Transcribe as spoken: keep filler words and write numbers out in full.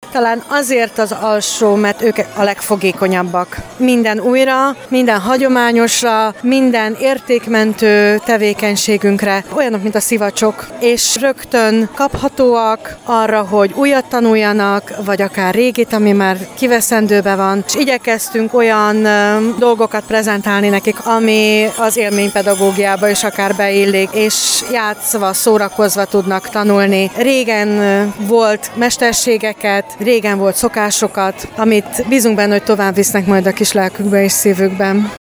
talán azért az alsó, mert ők a legfogékonyabbak. Minden újra, minden hagyományosra, minden értékmentő tevékenységünkre, olyanok, mint a szivacsok, és rögtön kaphatóak arra, hogy újat tanuljanak, vagy akár régit, ami már kiveszendőben van, és igyekeztünk olyan dolgokat prezentálni nekik, ami az élménypedagógiába is akár beillik, és játszva, szórakozva tudnak tanulni. Régen volt mesterségeket, régen volt szokásokat, amit bízunk benne, hogy tovább visznek majd a kis lelkükbe és szívükben.